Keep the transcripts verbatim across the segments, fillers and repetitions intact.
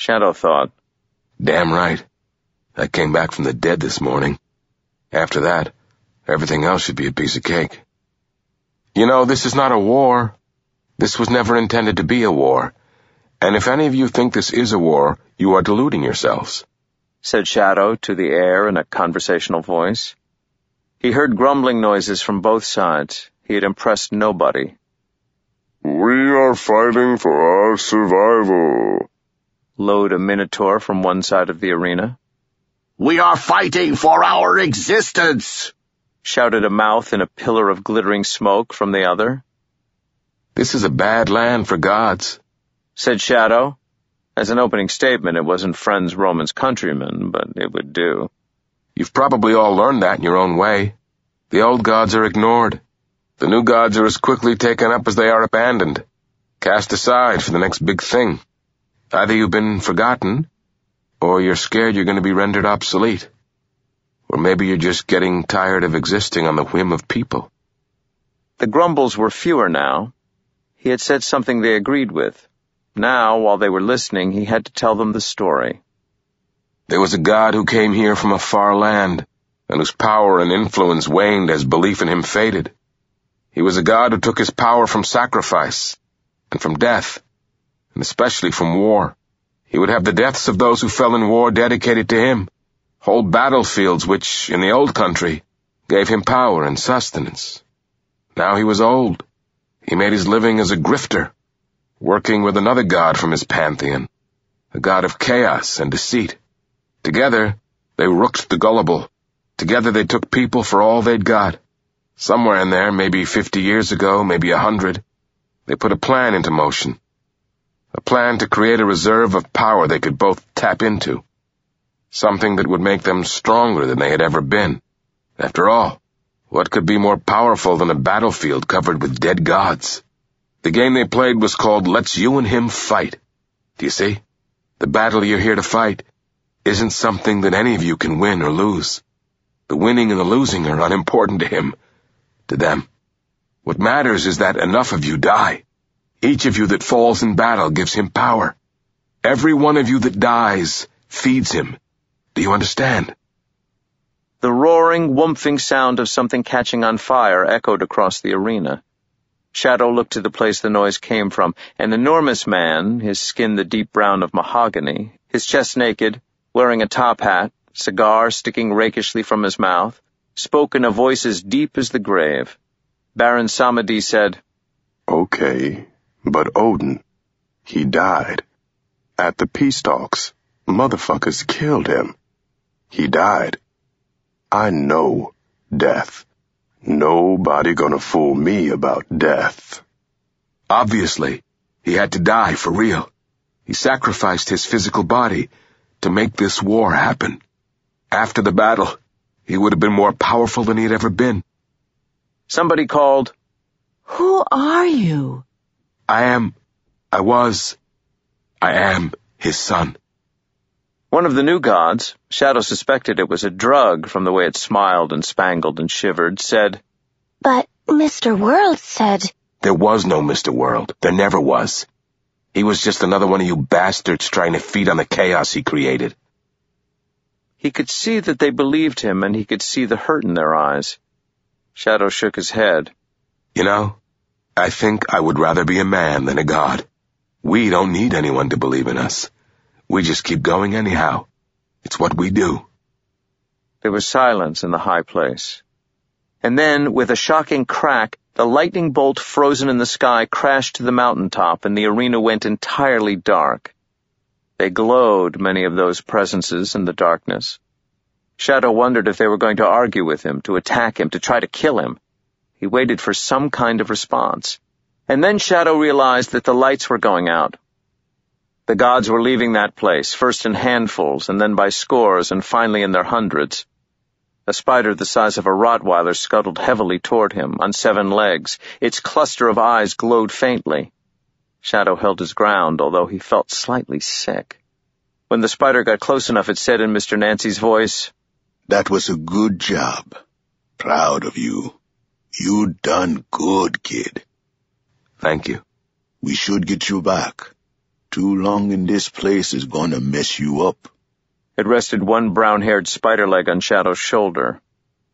Shadow thought. Damn right. I came back from the dead this morning. After that, everything else should be a piece of cake. You know, this is not a war. This was never intended to be a war. And if any of you think this is a war, you are deluding yourselves, said Shadow to the air in a conversational voice. He heard grumbling noises from both sides. He had impressed nobody. We are fighting for our survival, lowed a minotaur from one side of the arena. We are fighting for our existence, shouted a mouth in a pillar of glittering smoke from the other. This is a bad land for gods, said Shadow. As an opening statement, it wasn't Friends Roman's countrymen, but it would do. You've probably all learned that in your own way. The old gods are ignored. The new gods are as quickly taken up as they are abandoned, cast aside for the next big thing. Either you've been forgotten, or you're scared you're going to be rendered obsolete. Or maybe you're just getting tired of existing on the whim of people. The grumbles were fewer now. He had said something they agreed with. Now, while they were listening, he had to tell them the story. There was a god who came here from a far land, and whose power and influence waned as belief in him faded. He was a god who took his power from sacrifice, and from death, and especially from war. He would have the deaths of those who fell in war dedicated to him, whole battlefields which, in the old country, gave him power and sustenance. Now he was old. He made his living as a grifter, working with another god from his pantheon, a god of chaos and deceit. Together, they rooked the gullible. Together they took people for all they'd got. Somewhere in there, maybe fifty years ago, maybe a hundred, they put a plan into motion. A plan to create a reserve of power they could both tap into. Something that would make them stronger than they had ever been. After all, what could be more powerful than a battlefield covered with dead gods? The game they played was called Let's You and Him Fight. Do you see? The battle you're here to fight isn't something that any of you can win or lose. The winning and the losing are unimportant to him, to them. What matters is that enough of you die. Each of you that falls in battle gives him power. Every one of you that dies feeds him. Do you understand? The roaring, whoomphing sound of something catching on fire echoed across the arena. Shadow looked to the place the noise came from. An enormous man, his skin the deep brown of mahogany, his chest naked, wearing a top hat, cigar sticking rakishly from his mouth, spoke in a voice as deep as the grave. Baron Samedi said, Okay, but Odin, he died. At the peace talks, motherfuckers killed him. He died. I know death. Nobody gonna fool me about death. Obviously, he had to die for real. He sacrificed his physical body to make this war happen. After the battle, he would have been more powerful than he had ever been. Somebody called, Who are you? I am, I was, I am his son. One of the new gods, Shadow suspected it was a drug from the way it smiled and spangled and shivered, said, But Mister World said... There was no Mister World. There never was. He was just another one of you bastards trying to feed on the chaos he created. He could see that they believed him, and he could see the hurt in their eyes. Shadow shook his head. You know, I think I would rather be a man than a god. We don't need anyone to believe in us. We just keep going anyhow. It's what we do. There was silence in the high place. And then, with a shocking crack, the lightning bolt frozen in the sky crashed to the mountaintop, and the arena went entirely dark. They glowed, many of those presences, in the darkness. Shadow wondered if they were going to argue with him, to attack him, to try to kill him. He waited for some kind of response. And then Shadow realized that the lights were going out. The gods were leaving that place, first in handfuls, and then by scores, and finally in their hundreds. A spider the size of a Rottweiler scuttled heavily toward him, on seven legs. Its cluster of eyes glowed faintly. Shadow held his ground, although he felt slightly sick. When the spider got close enough, it said in Mister Nancy's voice, That was a good job. Proud of you. You done good, kid. Thank you. We should get you back. Too long in this place is going to mess you up. It rested one brown-haired spider leg on Shadow's shoulder.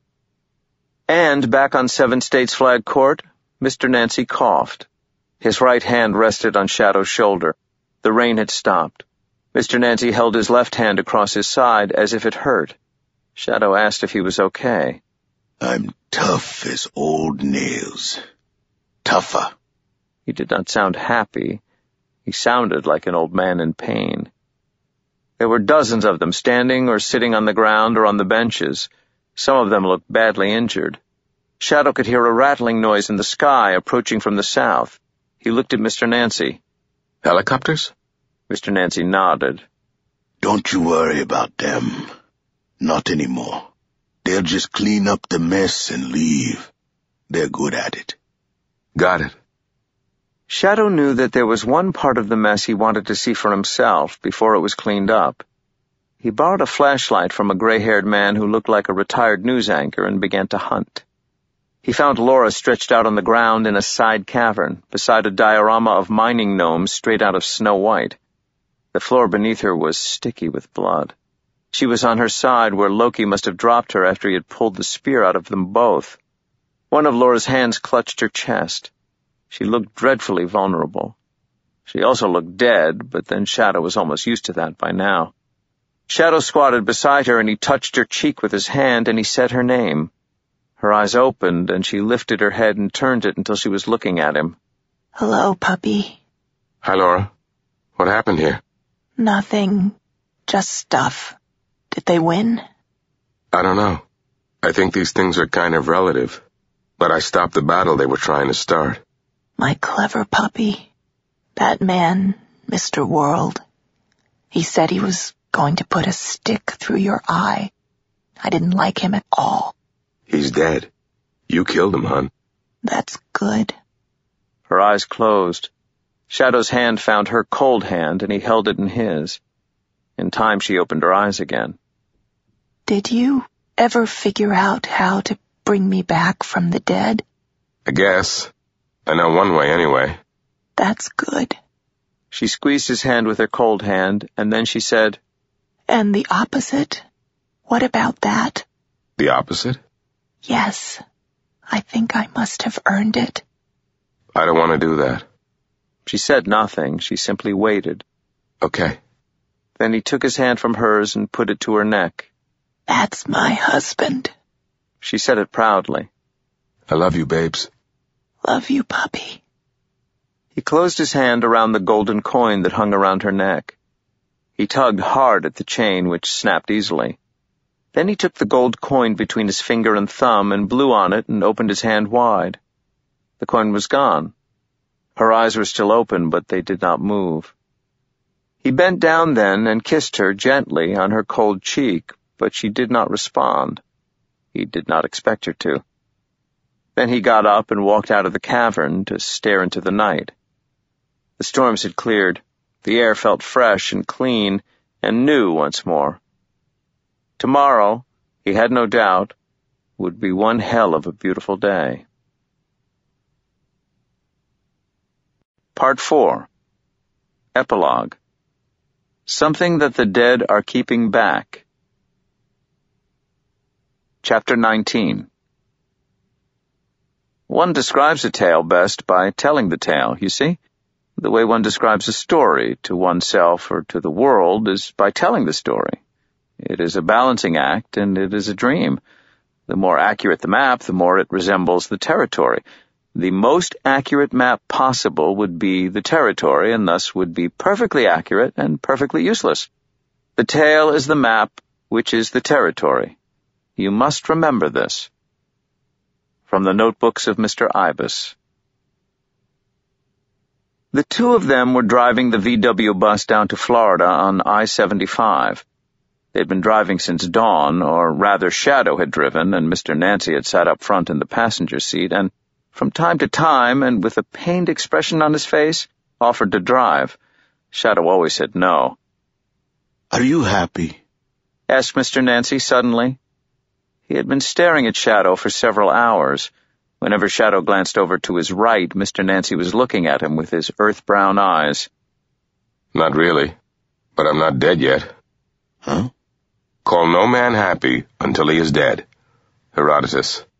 And back on Seven States Flag Court, Mister Nancy coughed. His right hand rested on Shadow's shoulder. The rain had stopped. Mister Nancy held his left hand across his side as if it hurt. Shadow asked if he was okay. I'm tough as old nails. Tougher. He did not sound happy. He sounded like an old man in pain. There were dozens of them standing or sitting on the ground or on the benches. Some of them looked badly injured. Shadow could hear a rattling noise in the sky approaching from the south. He looked at Mister Nancy. Helicopters? Mister Nancy nodded. Don't you worry about them. Not anymore. They'll just clean up the mess and leave. They're good at it. Got it. Shadow knew that there was one part of the mess he wanted to see for himself before it was cleaned up. He borrowed a flashlight from a gray-haired man who looked like a retired news anchor and began to hunt. He found Laura stretched out on the ground in a side cavern, beside a diorama of mining gnomes straight out of Snow White. The floor beneath her was sticky with blood. She was on her side where Loki must have dropped her after he had pulled the spear out of them both. One of Laura's hands clutched her chest. She looked dreadfully vulnerable. She also looked dead, but then Shadow was almost used to that by now. Shadow squatted beside her and he touched her cheek with his hand and he said her name. Her eyes opened and she lifted her head and turned it until she was looking at him. Hello, puppy. Hi, Laura. What happened here? Nothing. Just stuff. Did they win? I don't know. I think these things are kind of relative. But I stopped the battle they were trying to start. My clever puppy. That man, Mister World. He said he was going to put a stick through your eye. I didn't like him at all. He's dead. You killed him, hon. That's good. Her eyes closed. Shadow's hand found her cold hand and he held it in his. In time she opened her eyes again. Did you ever figure out how to bring me back from the dead? I guess. I know one way anyway. That's good. She squeezed his hand with her cold hand, and then she said, And the opposite? What about that? The opposite? Yes. I think I must have earned it. I don't want to do that. She said nothing. She simply waited. Okay. Then he took his hand from hers and put it to her neck. That's my husband. She said it proudly. I love you, babes. Love you, puppy. He closed his hand around the golden coin that hung around her neck. He tugged hard at the chain, which snapped easily. Then he took the gold coin between his finger and thumb and blew on it and opened his hand wide. The coin was gone. Her eyes were still open, but they did not move. He bent down then and kissed her gently on her cold cheek, but she did not respond. He did not expect her to. Then he got up and walked out of the cavern to stare into the night. The storms had cleared. The air felt fresh and clean and new once more. Tomorrow, he had no doubt, would be one hell of a beautiful day. Part four. Epilogue. Something that the dead are keeping back. Chapter nineteen. One describes a tale best by telling the tale, you see. The way one describes a story to oneself or to the world is by telling the story. It is a balancing act, and it is a dream. The more accurate the map, the more it resembles the territory. The most accurate map possible would be the territory, and thus would be perfectly accurate and perfectly useless. The tale is the map, which is the territory. You must remember this. From the notebooks of Mister Ibis. The two of them were driving the V W bus down to Florida on I seventy-five. They'd been driving since dawn, or rather Shadow had driven, and Mister Nancy had sat up front in the passenger seat, and from time to time, and with a pained expression on his face, offered to drive. Shadow always said no. Are you happy? Asked Mister Nancy suddenly. He had been staring at Shadow for several hours. Whenever Shadow glanced over to his right, Mister Nancy was looking at him with his earth-brown eyes. Not really, but I'm not dead yet. Huh? Call no man happy until he is dead. Herodotus.